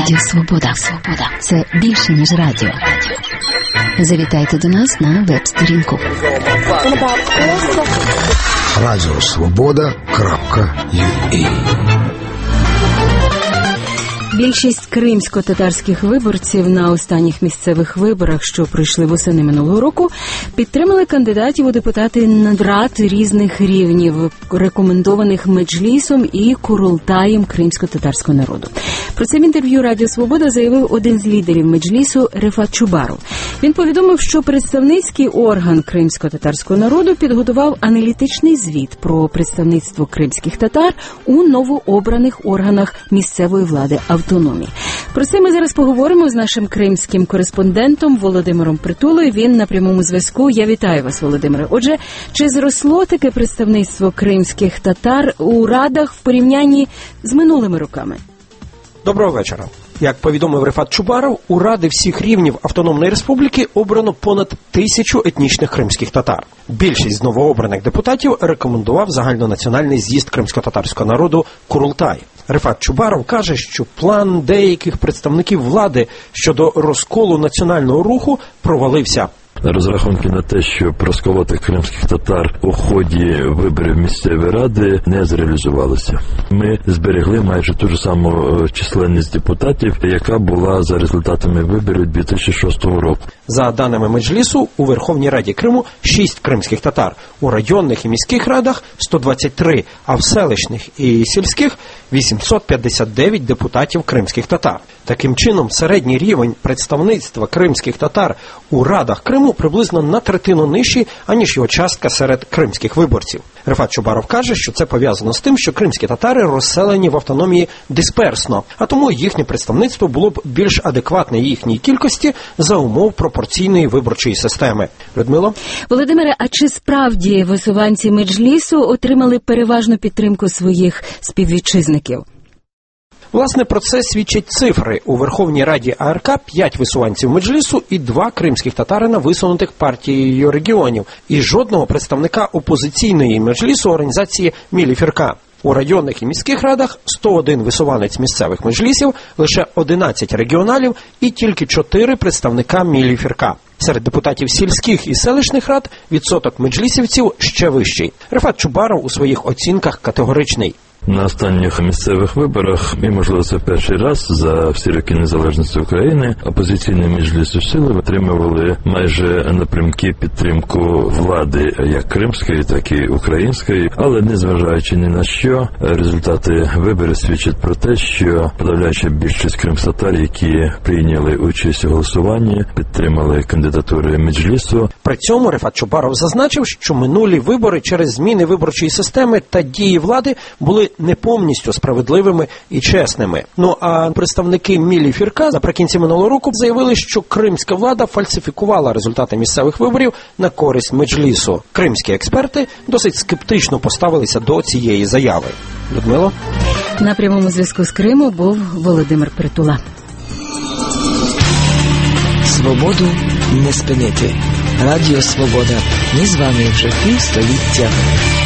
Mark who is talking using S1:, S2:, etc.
S1: Радіо Свобода. Це більше, ніж радіо. Завітайте до нас на веб-сторінку.
S2: Радіосвобода.ua.
S3: Більшість кримсько-татарських виборців на останніх місцевих виборах, що пройшли восени минулого року, підтримали кандидатів у депутати рад різних рівнів, рекомендованих Меджлісом і Курултаєм кримсько-татарського народу. Про це в інтерв'ю Радіо Свобода заявив один з лідерів Меджлісу Рефат Чубаров. Він повідомив, що представницький орган кримсько-татарського народу підготував аналітичний звіт про представництво кримських татар у новообраних органах місцевої влади автономії. Про це ми зараз поговоримо з нашим кримським кореспондентом Володимиром Притулою. Він на прямому зв'язку. Я вітаю вас, Володимире. Отже, чи зросло таке представництво кримських татар у радах в порівнянні з минулими роками?
S4: Доброго вечора. Як повідомив Рефат Чубаров, у ради всіх рівнів Автономної Республіки обрано понад 1000 етнічних кримських татар. Більшість з новообраних депутатів рекомендував загальнонаціональний з'їзд кримсько-татарського народу Курултай. Рефат Чубаров каже, що план деяких представників влади щодо розколу національного руху провалився.
S5: Розрахунки на те, щоб розколоти кримських татар у ході виборів місцевої ради, не зреалізувалися. Ми зберегли майже ту ж саму численність депутатів, яка була за результатами виборів 2006 року.
S4: За даними Меджлісу, у Верховній Раді Криму 6 кримських татар, у районних і міських радах 123, а в селищних і сільських 859 депутатів кримських татар. Таким чином, середній рівень представництва кримських татар у радах Криму приблизно на третину нижчий, аніж його частка серед кримських виборців. Рефат Чубаров каже, що це пов'язано з тим, що кримські татари розселені в автономії дисперсно, а тому їхнє представництво було б більш адекватне їхній кількості за умов пропорційної виборчої системи. Людмило?
S3: Володимире, а чи справді висуванці Меджлісу отримали переважну підтримку своїх співвітчизників?
S4: Власне, про це свідчать цифри. У Верховній Раді АРК 5 висуванців Меджлісу і 2 кримських татарина, висунутих партією регіонів, і жодного представника опозиційної Меджлісу організації Мілі Фірка. У районних і міських радах 101 висуванець місцевих меджлісів, лише 11 регіоналів і тільки 4 представника Мілі Фірка. Серед депутатів сільських і селищних рад відсоток меджлісівців ще вищий. Рефат Чубаров у своїх оцінках категоричний.
S5: На останніх місцевих виборах, і, можливо, це перший раз за всі роки незалежності України, опозиційні Меджлісу сили отримували майже напрямки підтримку влади як кримської, так і української, але незважаючи ні на що, результати виборів свідчать про те, що подавляюча більшість кримськотатар, які прийняли участь у голосуванні, підтримали кандидатури Меджлісу.
S4: При цьому Рефат Чубаров зазначив, що минулі вибори через зміни виборчої системи та дії влади були не повністю справедливими і чесними. Ну а представники Мілі Фірка наприкінці минулого року заявили, що кримська влада фальсифікувала результати місцевих виборів на користь Меджлісу. Кримські експерти досить скептично поставилися до цієї заяви. Людмило?
S3: На прямому зв'язку з Криму був Володимир Притула.
S6: Свободу не спинити. Радіо Свобода. Ми з вами вже півстоліття.